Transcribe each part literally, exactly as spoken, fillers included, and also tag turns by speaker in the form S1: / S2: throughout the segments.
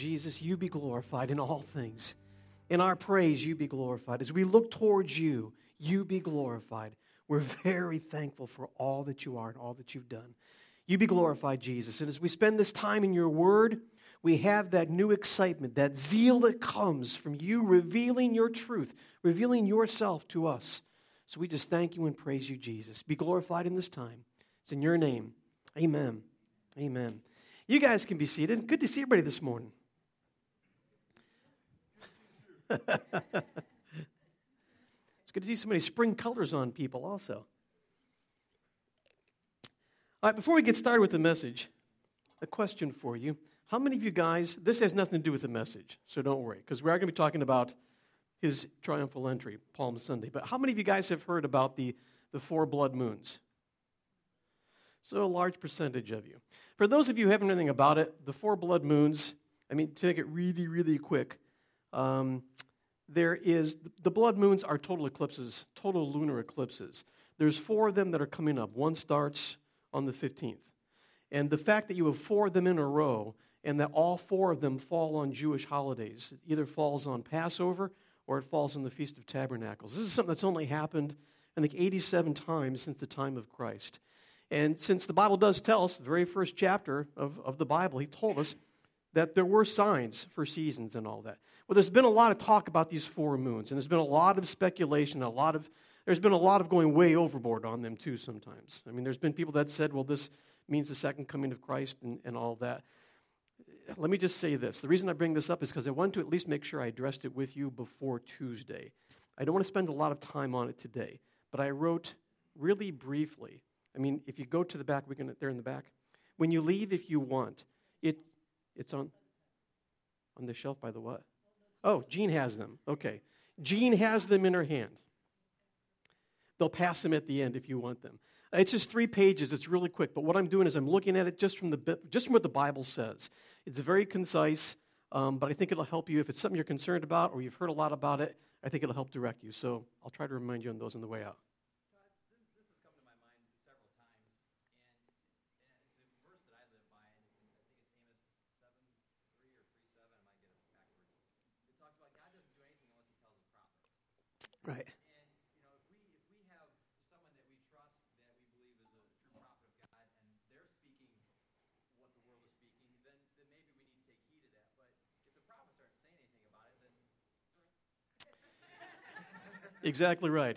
S1: Jesus, you be glorified in all things. In our praise, you be glorified. As we look towards you, you be glorified. We're very thankful for all that you are and all that you've done. You be glorified, Jesus. And as we spend this time in your word, we have that new excitement, that zeal that comes from you revealing your truth, revealing yourself to us. So we just thank you and praise you, Jesus. Be glorified in this time. It's in your name. Amen. Amen. You guys can be seated. Good to see everybody this morning. It's good to see so many spring colors on people also. All right, before we get started with the message, a question for you. How many of you guys, this has nothing to do with the message, so don't worry, because we are going to be talking about his triumphal entry, Palm Sunday. But how many of you guys have heard about the, the four blood moons? So a large percentage of you. For those of you who haven't known anything about it, the four blood moons, I mean, to make it really, really quick, um, there is, the blood moons are total eclipses, total lunar eclipses. There's four of them that are coming up. One starts on the fifteenth. And the fact that you have four of them in a row and that all four of them fall on Jewish holidays, it either falls on Passover or it falls on the Feast of Tabernacles. This is something that's only happened, I think, eighty-seven times since the time of Christ. And since the Bible does tell us, the very first chapter of, of the Bible, he told us that there were signs for seasons and all that. Well, there's been a lot of talk about these four moons, and there's been a lot of speculation, a lot of, there's been a lot of going way overboard on them too sometimes. I mean, there's been people that said, well, this means the second coming of Christ and, and all that. Let me just say this. The reason I bring this up is because I wanted to at least make sure I addressed it with you before Tuesday. I don't want to spend a lot of time on it today, but I wrote really briefly. I mean, if you go to the back, we can, they're in the back. When you leave, if you want, it it's on on the shelf by the what? Oh, Jean has them. Okay. Jean has them in her hand. They'll pass them at the end if you want them. It's just three pages. It's really quick. But what I'm doing is I'm looking at it just from the just from what the Bible says. It's very concise, um, but I think it'll help you. If it's something you're concerned about or you've heard a lot about it, I think it'll help direct you. So I'll try to remind you on those on the way out. Right.
S2: And, you know, if we if we have someone that we trust that we believe is a true prophet of God and they're speaking what the world is speaking, then, then maybe we need to take heed of that. But if the prophets aren't saying anything about it, then...
S1: Exactly right.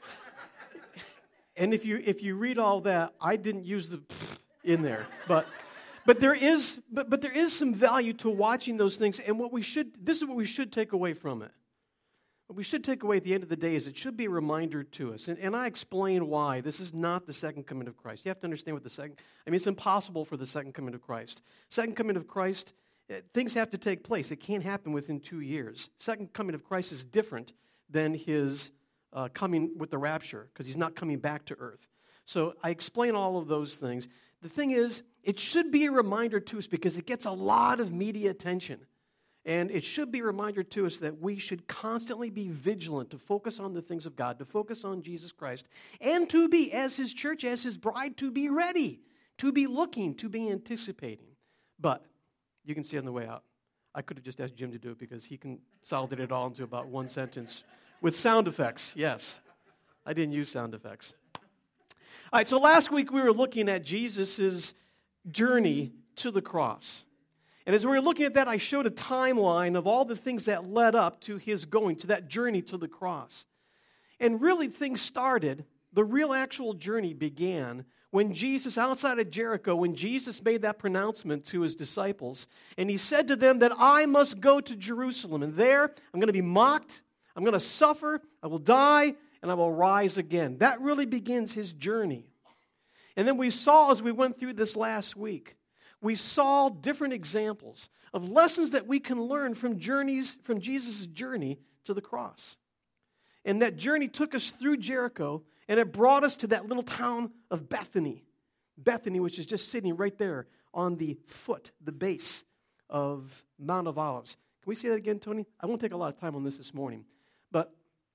S1: And if you if you read all that, I didn't use the in there, but but there is but but there is some value to watching those things, and what we should this is what we should take away from it. What we should take away at the end of the day is it should be a reminder to us. And, and I explain why. This is not the second coming of Christ. You have to understand what the second, I mean, it's impossible for the second coming of Christ. Second coming of Christ, things have to take place. It can't happen within two years. Second coming of Christ is different than his uh, coming with the rapture because he's not coming back to earth. So I explain all of those things. The thing is, it should be a reminder to us because it gets a lot of media attention. And it should be a reminder to us that we should constantly be vigilant to focus on the things of God, to focus on Jesus Christ, and to be, as his church, as his bride, to be ready, to be looking, to be anticipating. But you can see on the way out, I could have just asked Jim to do it because he consolidated it all into about one sentence with sound effects. Yes, I didn't use sound effects. All right, so last week we were looking at Jesus' journey to the cross. And as we were looking at that, I showed a timeline of all the things that led up to his going, to that journey to the cross. And really things started, the real actual journey began when Jesus, outside of Jericho, when Jesus made that pronouncement to his disciples, and he said to them that I must go to Jerusalem, and there I'm going to be mocked, I'm going to suffer, I will die, and I will rise again. That really begins his journey. And then we saw as we went through this last week, we saw different examples of lessons that we can learn from journeys, from Jesus' journey to the cross. And that journey took us through Jericho, and it brought us to that little town of Bethany. Bethany, which is just sitting right there on the foot, the base of Mount of Olives. Can we say that again, Tony? I won't take a lot of time on this this morning. But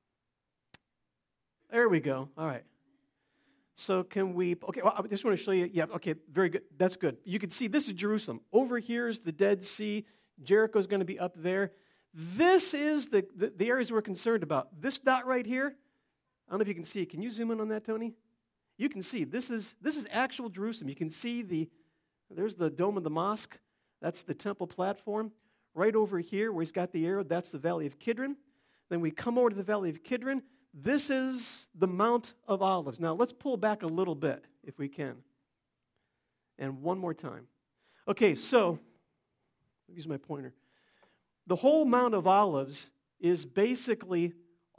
S1: there we go. All right. So can we, okay, well, I just want to show you, yeah, okay, very good, that's good. You can see this is Jerusalem. Over here is the Dead Sea. Jericho's going to be up there. This is the, the, the areas we're concerned about. This dot right here, I don't know if you can see it. Can you zoom in on that, Tony? You can see. This is this is actual Jerusalem. You can see the, there's the dome of the mosque. That's the temple platform. Right over here where he's got the arrow, that's the Valley of Kidron. Then we come over to the Valley of Kidron. This is the Mount of Olives. Now, let's pull back a little bit, if we can. And one more time. Okay, so, I'll use my pointer. The whole Mount of Olives is basically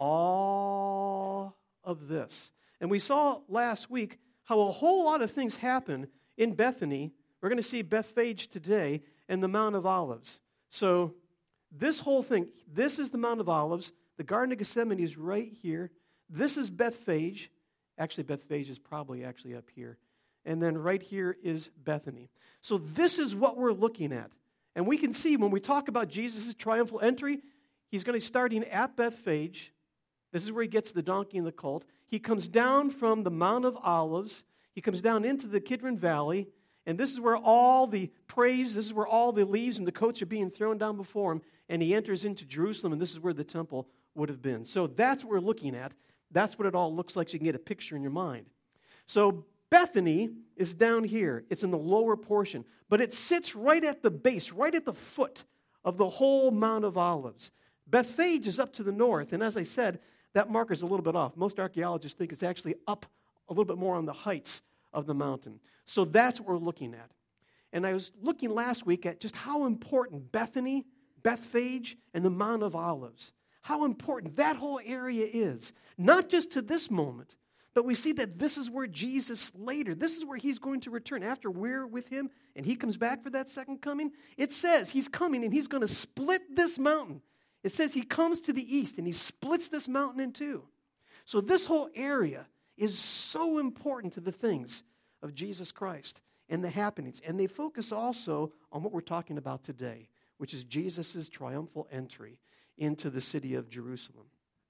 S1: all of this. And we saw last week how a whole lot of things happen in Bethany. We're going to see Bethphage today and the Mount of Olives. So, this whole thing, this is the Mount of Olives. The Garden of Gethsemane is right here. This is Bethphage. Actually, Bethphage is probably actually up here. And then right here is Bethany. So this is what we're looking at. And we can see when we talk about Jesus' triumphal entry, he's going to be starting at Bethphage. This is where he gets the donkey and the colt. He comes down from the Mount of Olives. He comes down into the Kidron Valley. And this is where all the praise, this is where all the leaves and the coats are being thrown down before him. And he enters into Jerusalem, and this is where the temple would have been. So that's what we're looking at. That's what it all looks like so you can get a picture in your mind. So Bethany is down here. It's in the lower portion. But it sits right at the base, right at the foot of the whole Mount of Olives. Bethphage is up to the north. And as I said, that marker's a little bit off. Most archaeologists think it's actually up a little bit more on the heights of the mountain. So that's what we're looking at. And I was looking last week at just how important Bethany, Bethphage, and the Mount of Olives, how important that whole area is. Not just to this moment, but we see that this is where Jesus later, this is where he's going to return after we're with him and he comes back for that second coming. It says he's coming and he's going to split this mountain. It says he comes to the east and he splits this mountain in two. So this whole area is so important to the things of Jesus Christ and the happenings. And they focus also on what we're talking about today, which is Jesus' triumphal entry into the city of Jerusalem.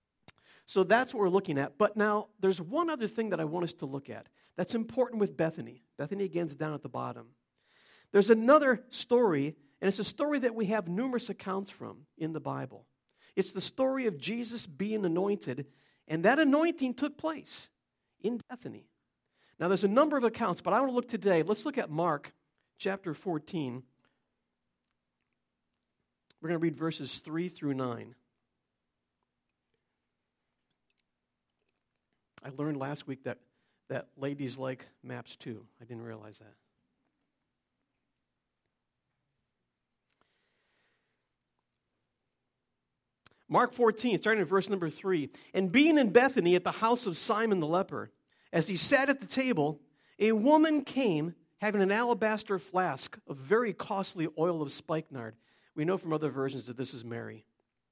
S1: So that's what we're looking at. But now, there's one other thing that I want us to look at that's important with Bethany. Bethany, again, is down at the bottom. There's another story, and it's a story that we have numerous accounts from in the Bible. It's the story of Jesus being anointed, and that anointing took place in Bethany. Now, there's a number of accounts, but I want to look today. Let's look at Mark chapter fourteen. We're going to read verses three through nine. I learned last week that, that ladies like maps too. I didn't realize that. Mark fourteen, starting at verse number three. And being in Bethany at the house of Simon the leper, as he sat at the table, a woman came having an alabaster flask of very costly oil of spikenard. We know from other versions that this is Mary.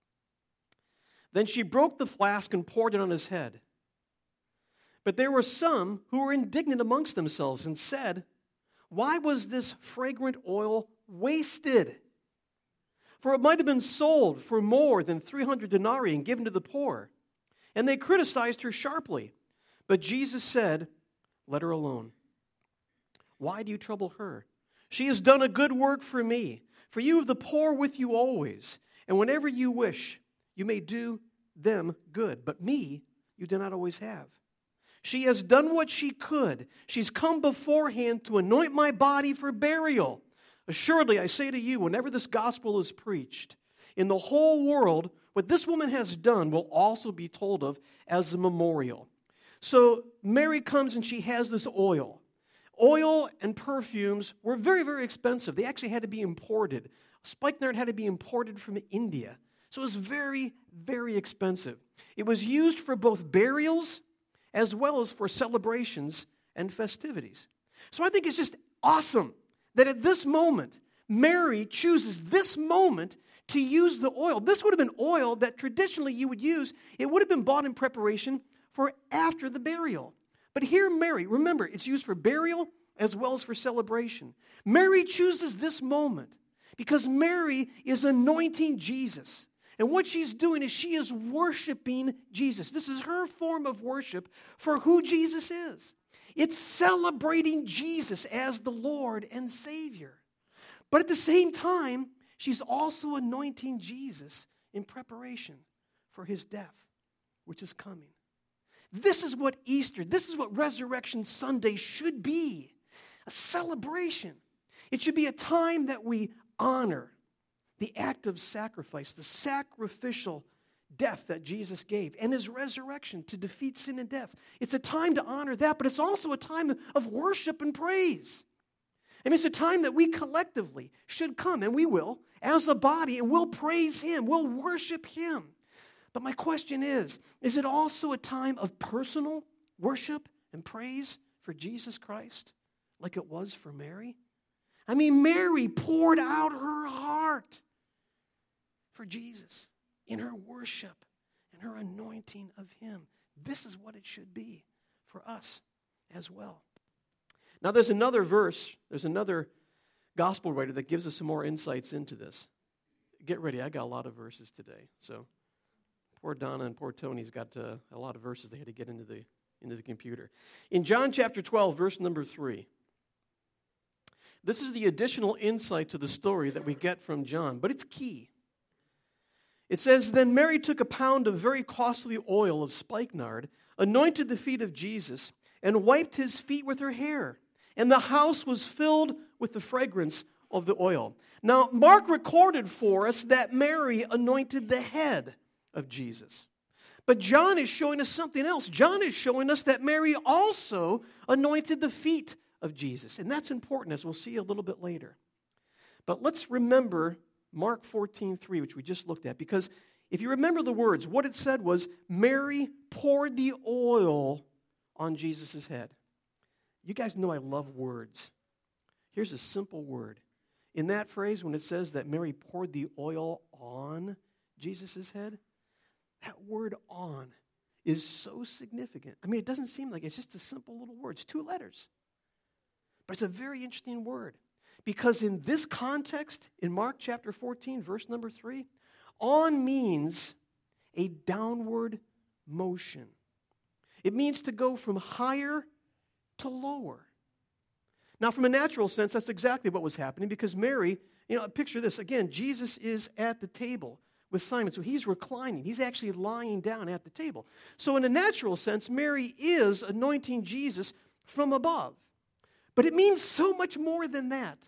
S1: Then she broke the flask and poured it on his head. But there were some who were indignant amongst themselves and said, "Why was this fragrant oil wasted? For it might have been sold for more than three hundred denarii and given to the poor." And they criticized her sharply. But Jesus said, "Let her alone. Why do you trouble her? She has done a good work for me. For you have the poor with you always, and whenever you wish, you may do them good. But me you do not always have. She has done what she could. She's come beforehand to anoint my body for burial. Assuredly, I say to you, whenever this gospel is preached, in the whole world, what this woman has done will also be told of as a memorial." So Mary comes and she has this oil. Oil and perfumes were very, very expensive. They actually had to be imported. Spikenard had to be imported from India. So it was very, very expensive. It was used for both burials as well as for celebrations and festivities. So I think it's just awesome that at this moment, Mary chooses this moment to use the oil. This would have been oil that traditionally you would use. It would have been bought in preparation for after the burial. But here Mary, remember, it's used for burial as well as for celebration. Mary chooses this moment because Mary is anointing Jesus. And what she's doing is she is worshiping Jesus. This is her form of worship for who Jesus is. It's celebrating Jesus as the Lord and Savior. But at the same time, she's also anointing Jesus in preparation for his death, which is coming. This is what Easter, this is what Resurrection Sunday should be, a celebration. It should be a time that we honor the act of sacrifice, the sacrificial death that Jesus gave, and his resurrection to defeat sin and death. It's a time to honor that, but it's also a time of worship and praise. I mean, it's a time that we collectively should come, and we will, as a body, and we'll praise him, we'll worship him. But my question is, is it also a time of personal worship and praise for Jesus Christ, like it was for Mary? I mean, Mary poured out her heart for Jesus in her worship and her anointing of him. This is what it should be for us as well. Now, there's another verse, there's another gospel writer that gives us some more insights into this. Get ready, I got a lot of verses today. So, poor Donna and poor Tony's got uh, a lot of verses they had to get into the into the computer. In John chapter twelve, verse number three, this is the additional insight to the story that we get from John, but it's key. It says, "Then Mary took a pound of very costly oil of spikenard, anointed the feet of Jesus, and wiped his feet with her hair. And the house was filled with the fragrance of the oil." Now, Mark recorded for us that Mary anointed the head of Jesus. But John is showing us something else. John is showing us that Mary also anointed the feet of Jesus. And that's important, as we'll see a little bit later. But let's remember Mark fourteen three, which we just looked at, because if you remember the words, what it said was, Mary poured the oil on Jesus' head. You guys know I love words. Here's a simple word. In that phrase, when it says that Mary poured the oil on Jesus' head, that word on is so significant. I mean, it doesn't seem like it's just a simple little word. It's two letters. But it's a very interesting word. Because in this context, in Mark chapter fourteen, verse number three, on means a downward motion. It means to go from higher to lower. Now, from a natural sense, that's exactly what was happening, because Mary, you know, picture this. Again, Jesus is at the table with Simon, so he's reclining. He's actually lying down at the table. So in a natural sense, Mary is anointing Jesus from above. But it means so much more than that.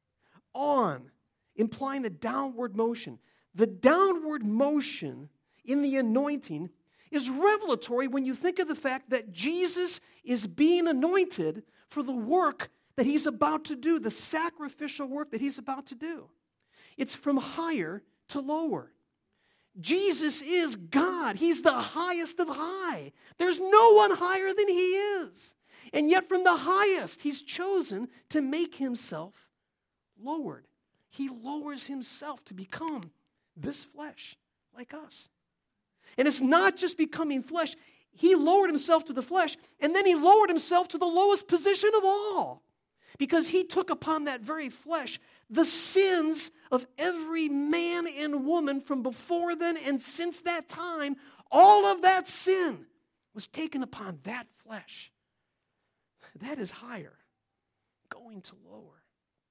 S1: On, implying a downward motion. The downward motion in the anointing is revelatory when you think of the fact that Jesus is being anointed for the work that he's about to do, the sacrificial work that he's about to do. It's from higher to lower. Jesus is God. He's the highest of high. There's no one higher than he is. And yet from the highest, he's chosen to make himself lowered. He lowers himself to become this flesh like us. And it's not just becoming flesh. He lowered himself to the flesh, and then he lowered himself to the lowest position of all. Because he took upon that very flesh the sins of every man and woman from before then and since that time. All of that sin was taken upon that flesh. That is higher, going to lower.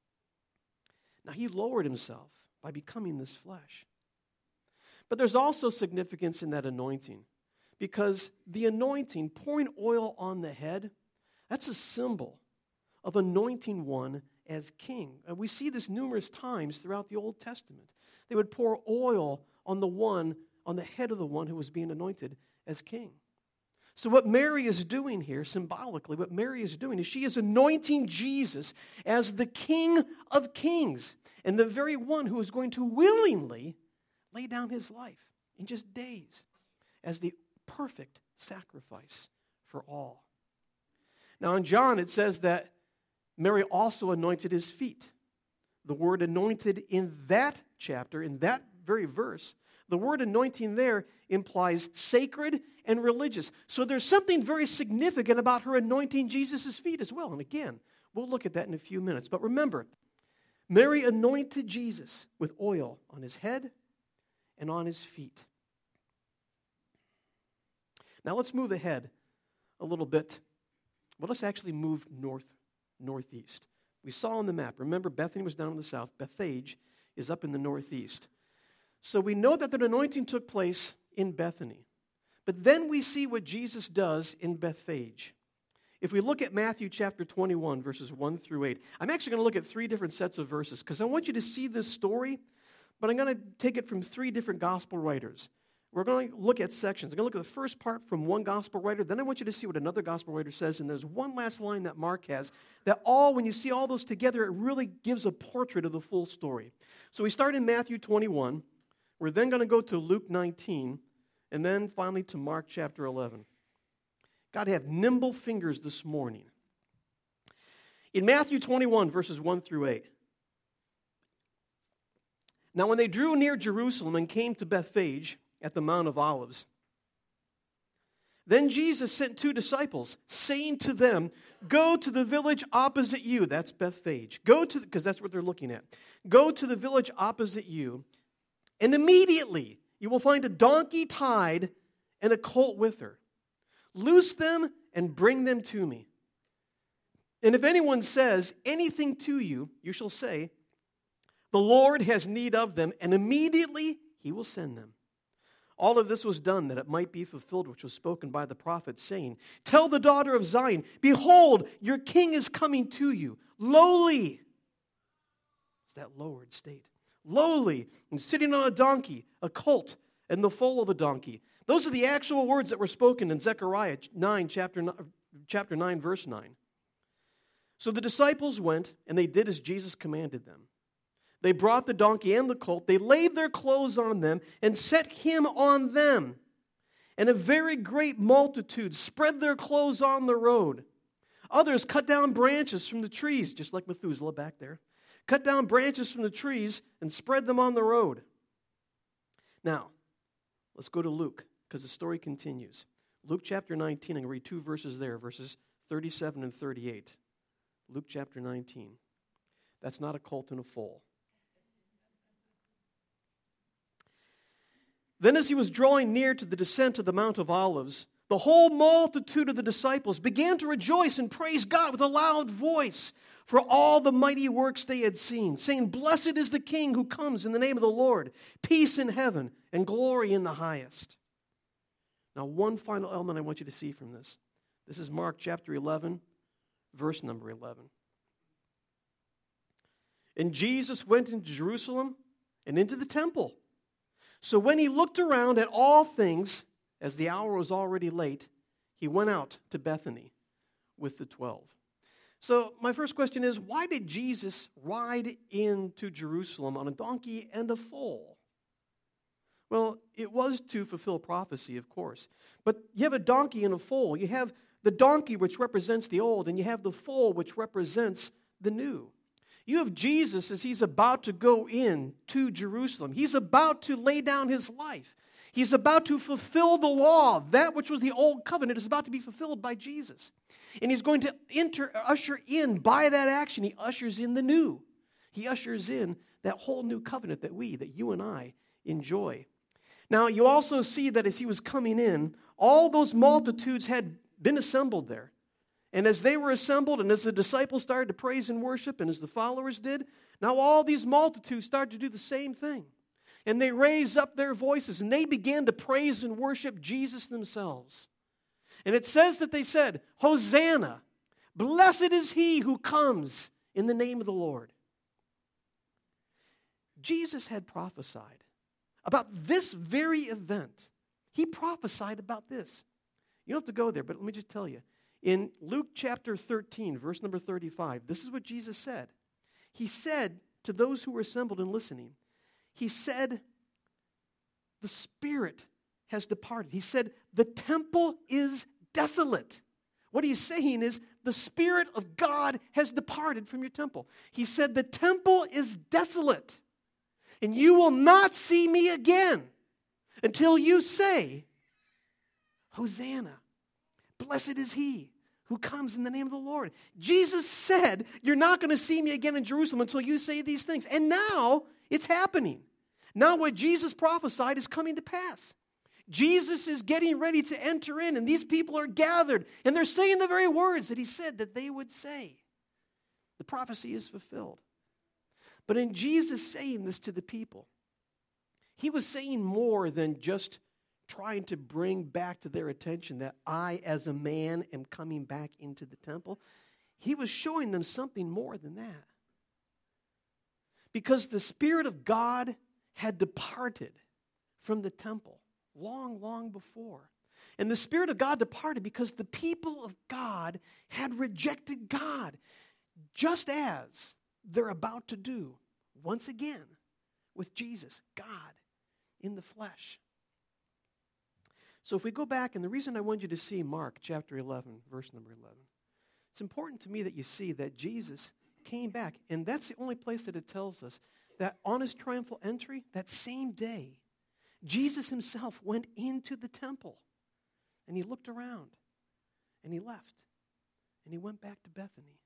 S1: Now, he lowered himself by becoming this flesh. But there's also significance in that anointing, because the anointing, pouring oil on the head, that's a symbol of anointing one as king. And we see this numerous times throughout the Old Testament. They would pour oil on the one, on the head of the one who was being anointed as king. So what Mary is doing here, symbolically, what Mary is doing is she is anointing Jesus as the King of Kings and the very one who is going to willingly lay down his life in just days as the perfect sacrifice for all. Now in John it says that Mary also anointed his feet. The word anointed in that chapter, in that very verse, the word anointing there implies sacred and religious. So there's something very significant about her anointing Jesus' feet as well. And again, we'll look at that in a few minutes. But remember, Mary anointed Jesus with oil on his head and on his feet. Now let's move ahead a little bit. Well, let's actually move north, northeast. We saw on the map, remember Bethany was down in the south. Bethphage is up in the northeast. So we know that the anointing took place in Bethany. But then we see what Jesus does in Bethphage. If we look at Matthew chapter twenty-one, verses one through eight, I'm actually going to look at three different sets of verses because I want you to see this story, but I'm going to take it from three different gospel writers. We're going to look at sections. I'm going to look at the first part from one gospel writer. Then I want you to see what another gospel writer says. And there's one last line that Mark has that all, when you see all those together, it really gives a portrait of the full story. So we start in Matthew twenty-one. We're then going to go to Luke nineteen. And then finally to Mark chapter eleven. God, have nimble fingers this morning. In Matthew twenty-one, verses one through eight. Now when they drew near Jerusalem and came to Bethphage at the Mount of Olives, then Jesus sent two disciples, saying to them, go to the village opposite you. That's Bethphage. Go to, because that's what they're looking at. Go to the village opposite you, and immediately you will find a donkey tied and a colt with her. Loose them and bring them to me. And if anyone says anything to you, you shall say, the Lord has need of them, and immediately he will send them. All of this was done that it might be fulfilled, which was spoken by the prophet, saying, tell the daughter of Zion, behold, your king is coming to you, lowly. It's that lowered state. Lowly, and sitting on a donkey, a colt, and the foal of a donkey. Those are the actual words that were spoken in Zechariah nine, chapter nine, verse nine. So the disciples went, and they did as Jesus commanded them. They brought the donkey and the colt, they laid their clothes on them, and set him on them. And a very great multitude spread their clothes on the road. Others cut down branches from the trees, just like Methuselah back there. Cut down branches from the trees and spread them on the road. Now, let's go to Luke, because the story continues. Luke chapter nineteen, I'm going to read two verses there, verses thirty-seven and thirty-eight. Luke chapter nineteen. That's not a colt and a foal. Then as he was drawing near to the descent of the Mount of Olives, the whole multitude of the disciples began to rejoice and praise God with a loud voice for all the mighty works they had seen, saying, blessed is the King who comes in the name of the Lord, peace in heaven and glory in the highest. Now, one final element I want you to see from this. This is Mark chapter eleven, verse number eleven. And Jesus went into Jerusalem and into the temple. So when he looked around at all things, as the hour was already late, he went out to Bethany with the twelve. So my first question is, why did Jesus ride into Jerusalem on a donkey and a foal? Well, it was to fulfill prophecy, of course. But you have a donkey and a foal. You have the donkey, which represents the old, and you have the foal, which represents the new. You have Jesus as he's about to go in to Jerusalem. He's about to lay down his life. He's about to fulfill the law. That which was the old covenant is about to be fulfilled by Jesus. And he's going to enter, usher in, by that action, he ushers in the new. He ushers in that whole new covenant that we, that you and I, enjoy. Now, you also see that as he was coming in, all those multitudes had been assembled there. And as they were assembled, and as the disciples started to praise and worship, and as the followers did, now all these multitudes started to do the same thing. And they raised up their voices, and they began to praise and worship Jesus themselves. And it says that they said, Hosanna, blessed is he who comes in the name of the Lord. Jesus had prophesied about this very event. He prophesied about this. You don't have to go there, but let me just tell you. In Luke chapter thirteen, verse number thirty-five, this is what Jesus said. He said to those who were assembled and listening, he said, the Spirit has departed. He said, the temple is desolate. What he's saying is, the Spirit of God has departed from your temple. He said, the temple is desolate, and you will not see me again until you say, Hosanna. Blessed is he who comes in the name of the Lord. Jesus said, you're not going to see me again in Jerusalem until you say these things. And now it's happening. Now what Jesus prophesied is coming to pass. Jesus is getting ready to enter in, and these people are gathered, and they're saying the very words that he said that they would say. The prophecy is fulfilled. But in Jesus saying this to the people, he was saying more than just trying to bring back to their attention that I, as a man, am coming back into the temple. He was showing them something more than that. Because the Spirit of God had departed from the temple long, long before. And the Spirit of God departed because the people of God had rejected God, just as they're about to do once again with Jesus, God in the flesh. So if we go back, and the reason I want you to see Mark chapter eleven, verse number eleven, it's important to me that you see that Jesus came back, and that's the only place that it tells us that on his triumphal entry, that same day, Jesus himself went into the temple, and he looked around, and he left, and he went back to Bethany.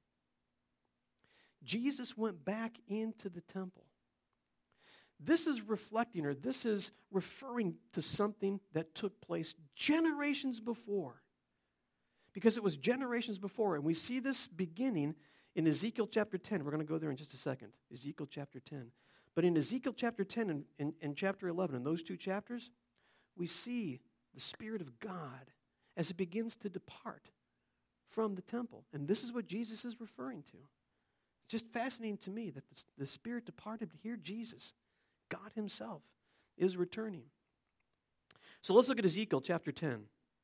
S1: Jesus went back into the temple. This is reflecting, or this is referring to something that took place generations before. Because it was generations before, and we see this beginning in Ezekiel chapter ten. We're going to go there in just a second. Ezekiel chapter ten. But in Ezekiel chapter ten and, and, and chapter eleven, in those two chapters, we see the Spirit of God as it begins to depart from the temple. And this is what Jesus is referring to. It's just fascinating to me that the, the Spirit departed, but here Jesus, God himself, is returning. So let's look at Ezekiel chapter ten.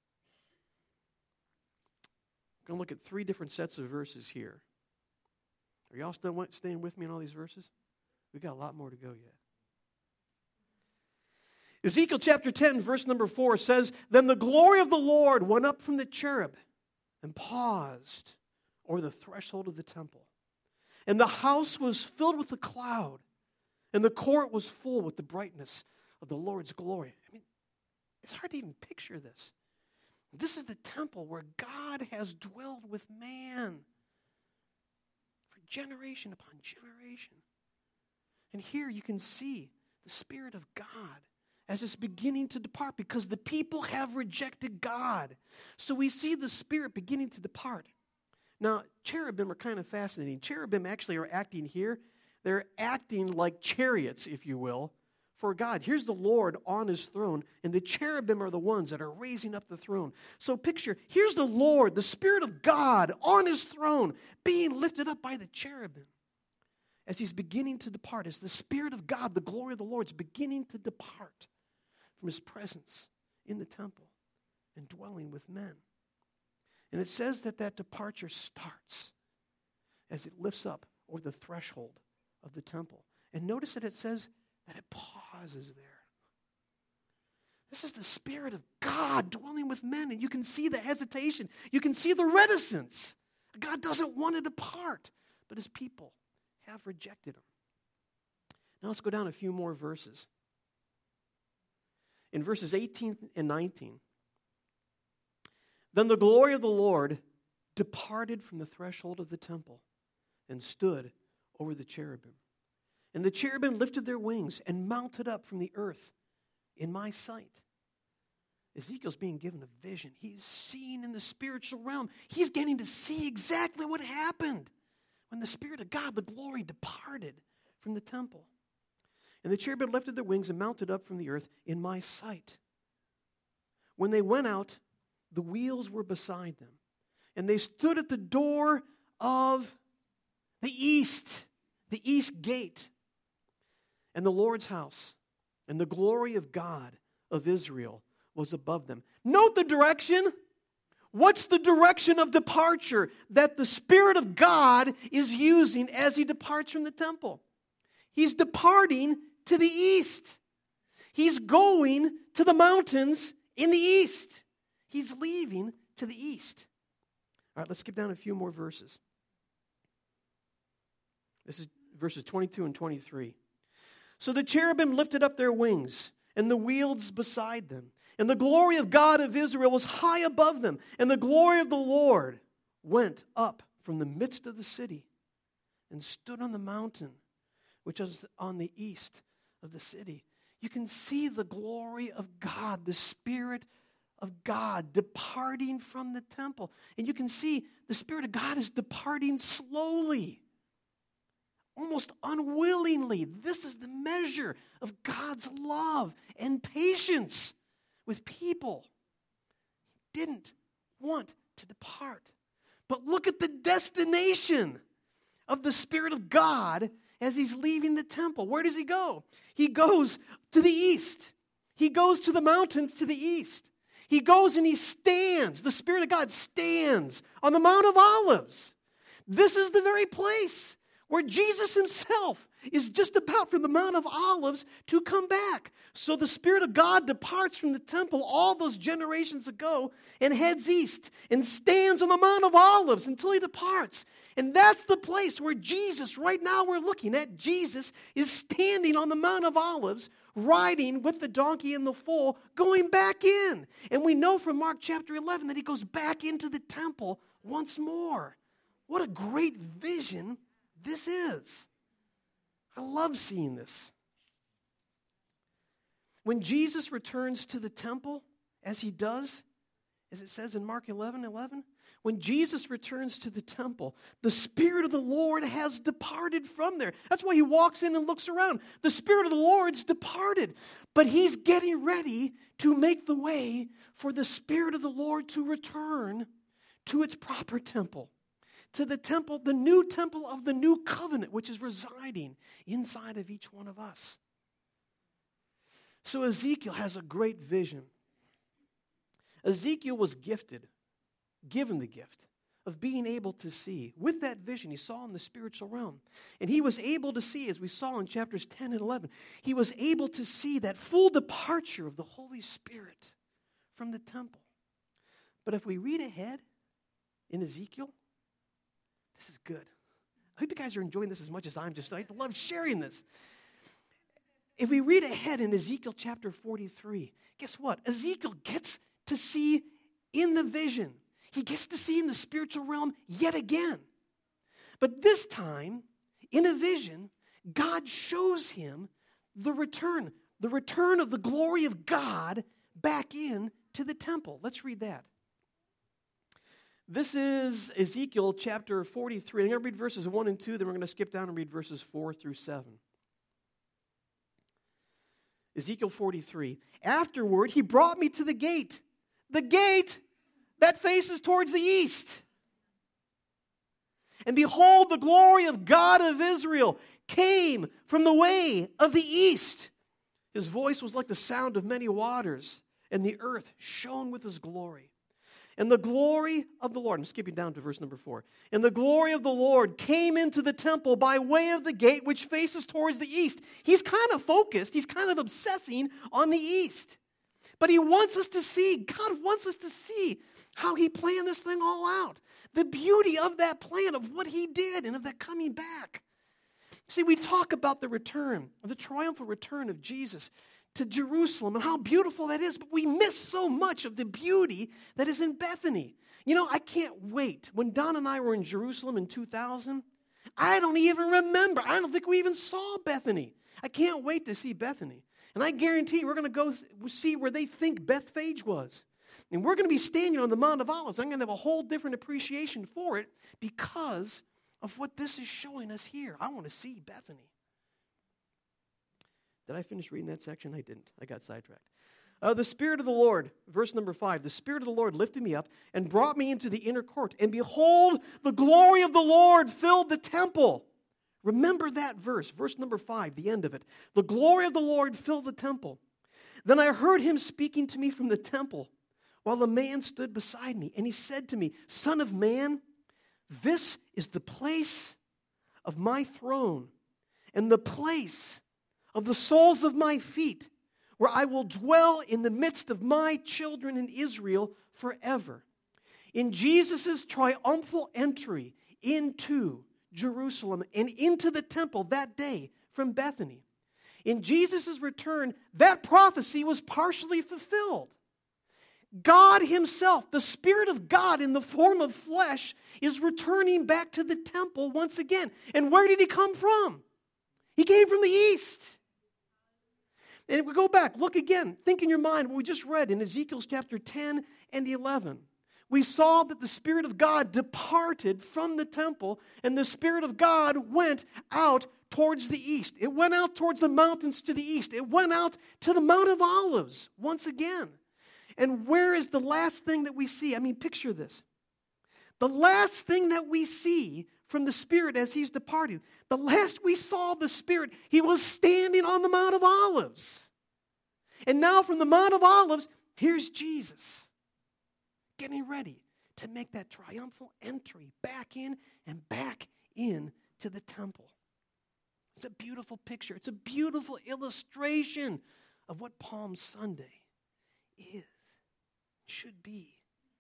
S1: I'm going to look at three different sets of verses here. Are y'all still staying with me in all these verses? We've got a lot more to go yet. Ezekiel chapter ten, verse number four says, Then the glory of the Lord went up from the cherub and paused over the threshold of the temple. And the house was filled with a cloud, and the court was full with the brightness of the Lord's glory. I mean, it's hard to even picture this. This is the temple where God has dwelled with man for generation upon generation. And here you can see the Spirit of God as it's beginning to depart because the people have rejected God. So we see the Spirit beginning to depart. Now, cherubim are kind of fascinating. Cherubim actually are acting here. They're acting like chariots, if you will, for God. Here's the Lord on his throne, and the cherubim are the ones that are raising up the throne. So picture, here's the Lord, the Spirit of God on his throne, being lifted up by the cherubim as he's beginning to depart, as the Spirit of God, the glory of the Lord, is beginning to depart from his presence in the temple and dwelling with men. And it says that that departure starts as it lifts up over the threshold of the temple. And notice that it says that it pauses there. This is the Spirit of God dwelling with men, and you can see the hesitation. You can see the reticence. God doesn't want to depart, but his people have rejected him. Now let's go down a few more verses. In verses eighteen and nineteen, Then the glory of the Lord departed from the threshold of the temple and stood over the cherubim. And the cherubim lifted their wings and mounted up from the earth in my sight. Ezekiel's being given a vision. He's seeing in the spiritual realm. He's getting to see exactly what happened when the Spirit of God, the glory, departed from the temple. And the cherubim lifted their wings and mounted up from the earth in my sight. When they went out, the wheels were beside them. And they stood at the door of the east, the east gate, and the Lord's house. And the glory of God of Israel was above them. Note the direction. What's the direction of departure that the Spirit of God is using as he departs from the temple? He's departing to the east. He's going to the mountains in the east. He's leaving to the east. All right, let's skip down a few more verses. This is verses twenty-two and twenty-three. So the cherubim lifted up their wings, and the wheels beside them. And the glory of God of Israel was high above them. And the glory of the Lord went up from the midst of the city and stood on the mountain, which is on the east of the city. You can see the glory of God, the Spirit of God departing from the temple. And you can see the Spirit of God is departing slowly almost unwillingly. This is the measure of God's love and patience with people. He didn't want to depart. But look at the destination of the Spirit of God as he's leaving the temple. Where does he go? He goes to the east. He goes to the mountains to the east. He goes and he stands. The Spirit of God stands on the Mount of Olives. This is the very place where Jesus himself is just about from the Mount of Olives to come back. So the Spirit of God departs from the temple all those generations ago and heads east and stands on the Mount of Olives until he departs. And that's the place where Jesus, right now we're looking at, Jesus is standing on the Mount of Olives, riding with the donkey and the foal, going back in. And we know from Mark chapter eleven that he goes back into the temple once more. What a great vision this is. I love seeing this. When Jesus returns to the temple, as he does, as it says in Mark eleven eleven, when Jesus returns to the temple, the Spirit of the Lord has departed from there. That's why he walks in and looks around. The Spirit of the Lord's departed, but he's getting ready to make the way for the Spirit of the Lord to return to its proper temple. To the temple, the new temple of the new covenant, which is residing inside of each one of us. So Ezekiel has a great vision. Ezekiel was gifted, given the gift of being able to see. With that vision, he saw in the spiritual realm. And he was able to see, as we saw in chapters ten and eleven, he was able to see that full departure of the Holy Spirit from the temple. But if we read ahead in Ezekiel, this is good. I hope you guys are enjoying this as much as I'm just. I love sharing this. If we read ahead in Ezekiel chapter forty-three, guess what? Ezekiel gets to see in the vision. He gets to see in the spiritual realm yet again. But this time, in a vision, God shows him the return, the return of the glory of God back in to the temple. Let's read that. This is Ezekiel chapter forty-three. I'm going to read verses one and two, then we're going to skip down and read verses four through seven. Ezekiel forty-three. Afterward, he brought me to the gate. The gate that faces towards the east. And behold, the glory of God of Israel came from the way of the east. His voice was like the sound of many waters, and the earth shone with his glory. And the glory of the Lord, I'm skipping down to verse number four. And the glory of the Lord came into the temple by way of the gate which faces towards the east. He's kind of focused, he's kind of obsessing on the east. But he wants us to see, God wants us to see how he planned this thing all out. The beauty of that plan, of what he did, and of that coming back. See, we talk about the return, the triumphal return of Jesus to Jerusalem and how beautiful that is, but we miss so much of the beauty that is in Bethany. You know, I can't wait. When Don and I were in Jerusalem in two thousand, I don't even remember. I don't think we even saw Bethany. I can't wait to see Bethany. And I guarantee we're going to go see where they think Bethphage was. And we're going to be standing on the Mount of Olives. I'm going to have a whole different appreciation for it because of what this is showing us here. I want to see Bethany. Did I finish reading that section? I didn't. I got sidetracked. Uh, the Spirit of the Lord, verse number five, the Spirit of the Lord lifted me up and brought me into the inner court. And behold, the glory of the Lord filled the temple. Remember that verse, verse number five, the end of it. The glory of the Lord filled the temple. Then I heard him speaking to me from the temple while the man stood beside me. And he said to me, Son of man, this is the place of my throne and the place of the soles of my feet, where I will dwell in the midst of my children in Israel forever. In Jesus' triumphal entry into Jerusalem and into the temple that day from Bethany, in Jesus' return, that prophecy was partially fulfilled. God himself, the Spirit of God in the form of flesh, is returning back to the temple once again. And where did he come from? He came from the east. And if we go back, look again, think in your mind what we just read in Ezekiel chapter ten and eleven. we saw that the Spirit of God departed from the temple, and the Spirit of God went out towards the east. It went out towards the mountains to the east. It went out to the Mount of Olives once again. And where is the last thing that we see? I mean, picture this. The last thing that we see from the Spirit as he's departing, the last we saw the Spirit, he was standing on the Mount of Olives. And now from the Mount of Olives, here's Jesus getting ready to make that triumphal entry back in and back in to the temple. It's a beautiful picture. It's a beautiful illustration of what Palm Sunday is, should be.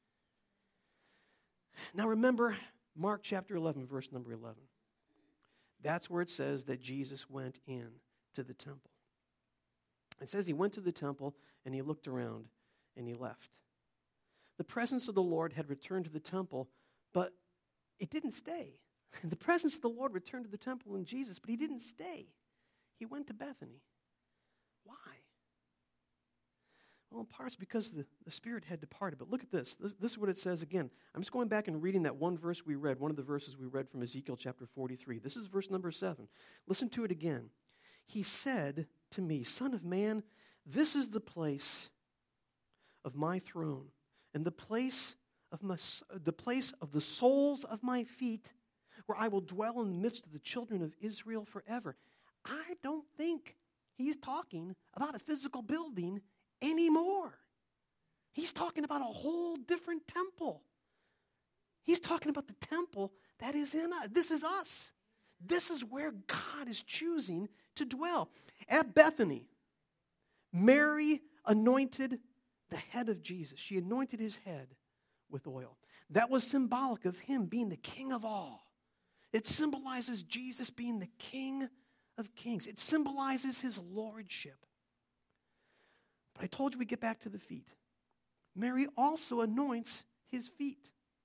S1: Now remember Mark chapter eleven, verse number eleven. That's where it says that Jesus went in to the temple. It says he went to the temple and he looked around and he left. The presence of the Lord had returned to the temple, but it didn't stay. The presence of the Lord returned to the temple in Jesus, but he didn't stay. He went to Bethany. Why? Well, in part because the, the Spirit had departed. But look at this. this. This is what it says again. I'm just going back and reading that one verse we read, one of the verses we read from Ezekiel chapter forty-three. This is verse number seven. Listen to it again. He said to me, Son of man, this is the place of my throne, and the place of my, the place of the soles of my feet, where I will dwell in the midst of the children of Israel forever. I don't think he's talking about a physical building anymore. He's talking about a whole different temple. He's talking about the temple that is in us. This is us. This is where God is choosing to dwell. At Bethany, Mary anointed the head of Jesus. She anointed his head with oil. That was symbolic of him being the King of all. It symbolizes Jesus being the King of kings. It symbolizes his lordship. But I told you we get back to the feet. Mary also anoints his feet.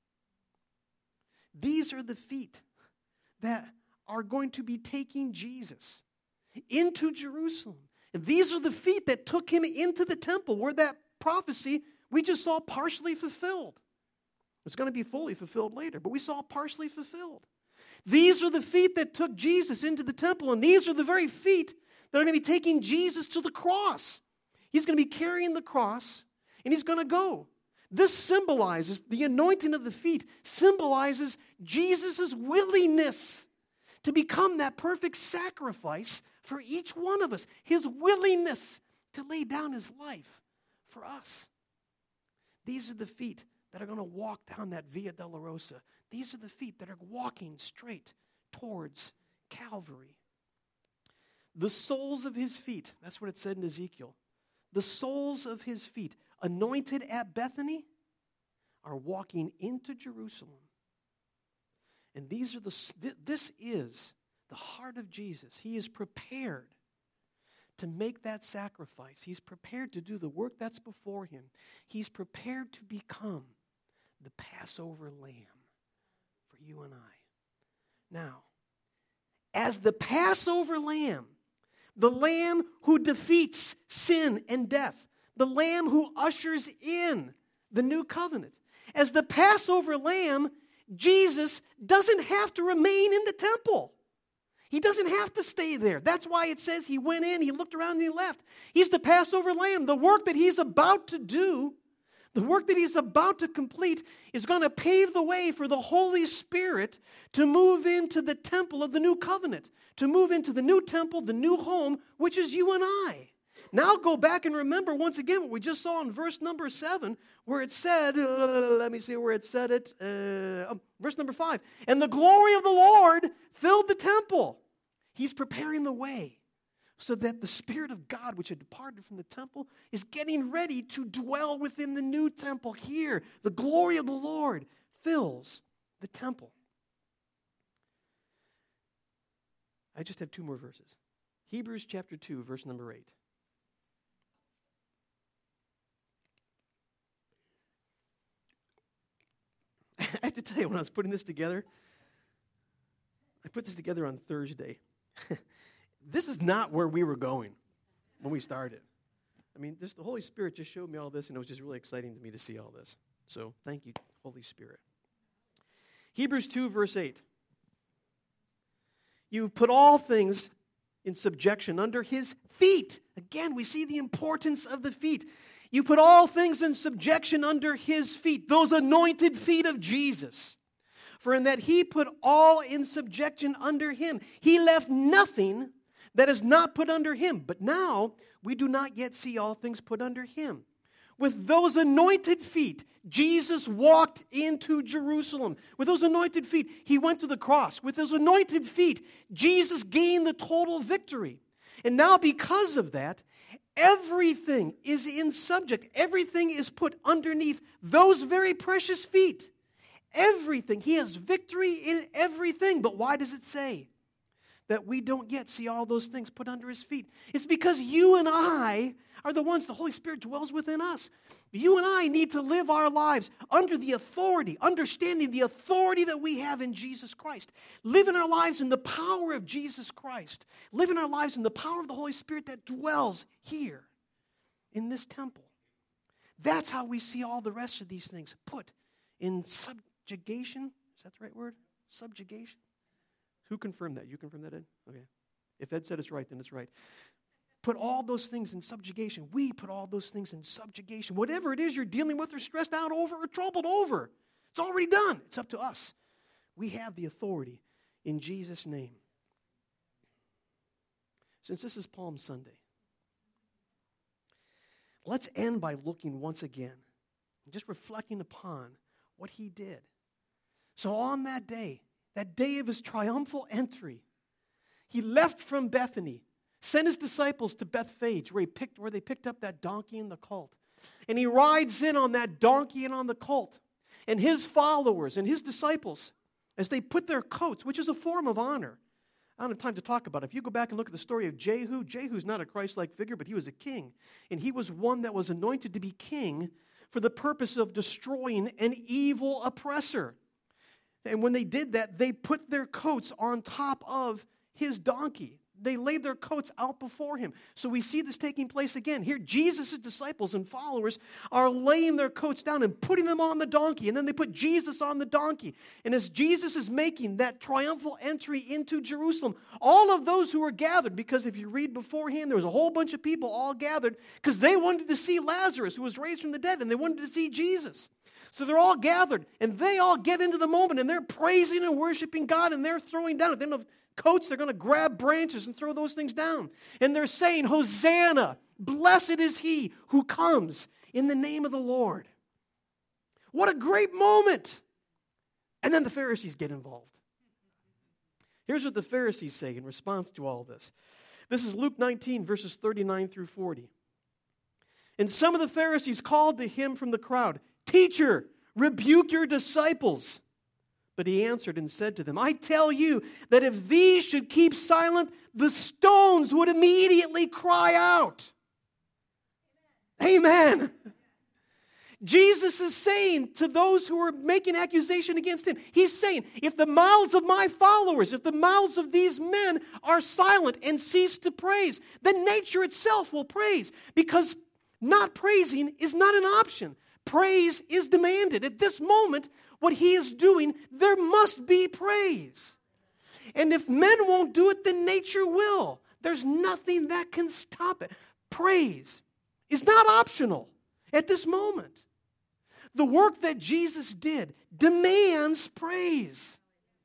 S1: These are the feet that are going to be taking Jesus into Jerusalem. And these are the feet that took him into the temple, where that prophecy we just saw partially fulfilled. It's going to be fully fulfilled later, but we saw partially fulfilled. These are the feet that took Jesus into the temple, and these are the very feet that are going to be taking Jesus to the cross. He's going to be carrying the cross, and he's going to go. This symbolizes, the anointing of the feet symbolizes Jesus' willingness to become that perfect sacrifice for each one of us. His willingness to lay down his life for us. These are the feet that are going to walk down that Via Dolorosa. These are the feet that are walking straight towards Calvary. The soles of his feet, that's what it said in Ezekiel. The soles of his feet, anointed at Bethany, are walking into Jerusalem. And these are the this is the heart of Jesus. He is prepared to make that sacrifice. He's prepared to do the work that's before him. He's prepared to become the Passover lamb for you and I. Now, as the Passover lamb, the lamb who defeats sin and death, the lamb who ushers in the new covenant, as the Passover lamb, Jesus doesn't have to remain in the temple. He doesn't have to stay there. That's why it says he went in, he looked around, and he left. He's the Passover lamb. The work that he's about to do, the work that he's about to complete, is going to pave the way for the Holy Spirit to move into the temple of the new covenant, to move into the new temple, the new home, which is you and I. Now go back and remember once again what we just saw in verse number seven, where it said, uh, let me see where it said it, uh, oh, verse number five, and the glory of the Lord filled the temple. He's preparing the way so that the Spirit of God, which had departed from the temple, is getting ready to dwell within the new temple here. The glory of the Lord fills the temple. I just have two more verses. Hebrews chapter two, verse number eight. I have to tell you, when I was putting this together, I put this together on Thursday. This is not where we were going when we started. I mean, this, the Holy Spirit just showed me all this, and it was just really exciting to me to see all this. So thank you Holy Spirit. Hebrews two, verse eight. You've put all things in subjection under his feet. Again, we see the importance of the feet. You put all things in subjection under his feet, those anointed feet of Jesus. For in that he put all in subjection under him. He left nothing that is not put under him. But now we do not yet see all things put under him. With those anointed feet, Jesus walked into Jerusalem. With those anointed feet, he went to the cross. With those anointed feet, Jesus gained the total victory. And now because of that, everything is in subject. Everything is put underneath those very precious feet. Everything. He has victory in everything. But why does it say that we don't yet see all those things put under his feet? It's because you and I are the ones, the Holy Spirit dwells within us. You and I need to live our lives under the authority, understanding the authority that we have in Jesus Christ. Living our lives in the power of Jesus Christ. Living our lives in the power of the Holy Spirit that dwells here in this temple. That's how we see all the rest of these things put in subjugation. Is that the right word? Subjugation? Who confirmed that? You confirmed that, Ed? Okay. If Ed said it's right, then it's right. Put all those things in subjugation. We put all those things in subjugation. Whatever it is you're dealing with or stressed out over or troubled over, it's already done. It's up to us. We have the authority in Jesus' name. Since this is Palm Sunday, let's end by looking once again, just reflecting upon what he did. So on that day, that day of his triumphal entry, he left from Bethany, sent his disciples to Bethphage, where he picked, where they picked up that donkey and the colt. And he rides in on that donkey and on the colt. And his followers and his disciples, as they put their coats, which is a form of honor. I don't have time to talk about it. If you go back and look at the story of Jehu, Jehu's not a Christ-like figure, but he was a king. And he was one that was anointed to be king for the purpose of destroying an evil oppressor. And when they did that, they put their coats on top of his donkey. They laid their coats out before him. So we see this taking place again. Here, Jesus' disciples and followers are laying their coats down and putting them on the donkey. And then they put Jesus on the donkey. And as Jesus is making that triumphal entry into Jerusalem, all of those who were gathered, because if you read beforehand, there was a whole bunch of people all gathered because they wanted to see Lazarus, who was raised from the dead, and they wanted to see Jesus. So they're all gathered, and they all get into the moment, and they're praising and worshiping God, and they're throwing down. If they don't have coats, they're going to grab branches and throw those things down. And they're saying, Hosanna, blessed is he who comes in the name of the Lord. What a great moment. And then the Pharisees get involved. Here's what the Pharisees say in response to all this. This is Luke nineteen, verses thirty-nine through forty. And some of the Pharisees called to him from the crowd, Teacher, rebuke your disciples. But he answered and said to them, I tell you that if these should keep silent, the stones would immediately cry out. Amen. Amen. Jesus is saying to those who are making accusation against him, he's saying, if the mouths of my followers, if the mouths of these men are silent and cease to praise, then nature itself will praise, because not praising is not an option. Praise is demanded. At this moment, what he is doing, there must be praise. And if men won't do it, then nature will. There's nothing that can stop it. Praise is not optional at this moment. The work that Jesus did demands praise.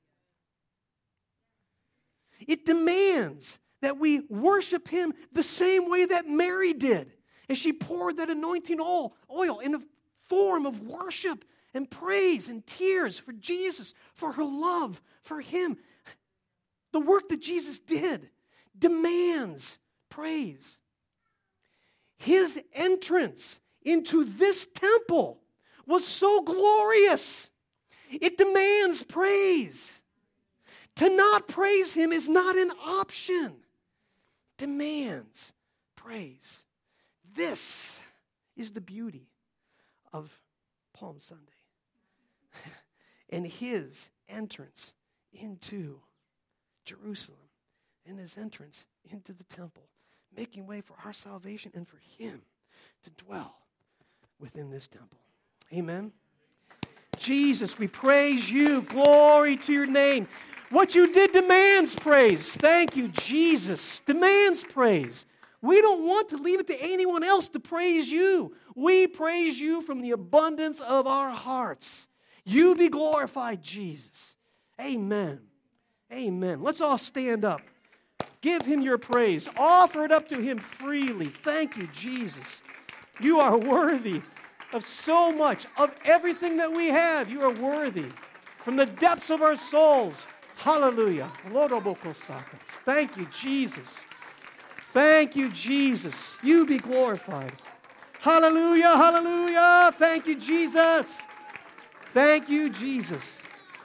S1: It demands that we worship him the same way that Mary did, as she poured that anointing oil, oil in a form of worship and praise and tears for Jesus, for her love for him. The work that Jesus did demands praise. His entrance into this temple was so glorious. It demands praise. To not praise him is not an option. It demands praise. This is the beauty of Palm Sunday. And his entrance into Jerusalem, and his entrance into the temple, making way for our salvation and for him to dwell within this temple. Amen. Jesus, we praise you. Glory to your name. What you did demands praise. Thank you, Jesus. Demands praise. We don't want to leave it to anyone else to praise you. We praise you from the abundance of our hearts. You be glorified, Jesus. Amen. Amen. Let's all stand up. Give him your praise. Offer it up to him freely. Thank you, Jesus. You are worthy of so much, of everything that we have. You are worthy from the depths of our souls. Hallelujah. Thank you, Jesus. Thank you, Jesus. You be glorified. Hallelujah, hallelujah. Thank you, Jesus. Thank you, Jesus.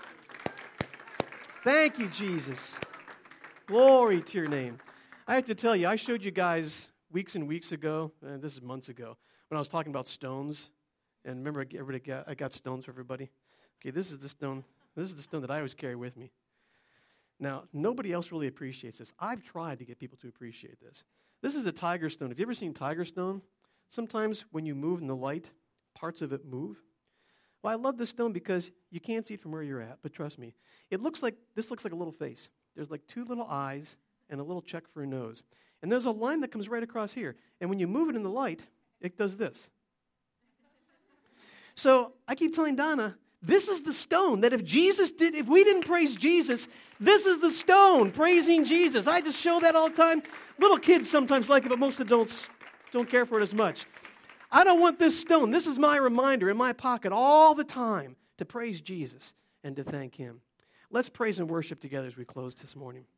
S1: Thank you, Jesus. Glory to your name. I have to tell you, I showed you guys weeks and weeks ago, and this is months ago, when I was talking about stones. And remember, everybody got, I got stones for everybody. Okay, this is the stone. This is the stone that I always carry with me. Now, nobody else really appreciates this. I've tried to get people to appreciate this. This is a tiger stone. Have you ever seen tiger stone? Sometimes when you move in the light, parts of it move. Well, I love this stone because you can't see it from where you're at, but trust me. It looks like, this looks like a little face. There's like two little eyes and a little check for a nose. And there's a line that comes right across here. And when you move it in the light, it does this. So I keep telling Donna, this is the stone that if Jesus did, if we didn't praise Jesus, this is the stone praising Jesus. I just show that all the time. Little kids sometimes like it, but most adults don't care for it as much. I don't want this stone. This is my reminder in my pocket all the time to praise Jesus and to thank him. Let's praise and worship together as we close this morning.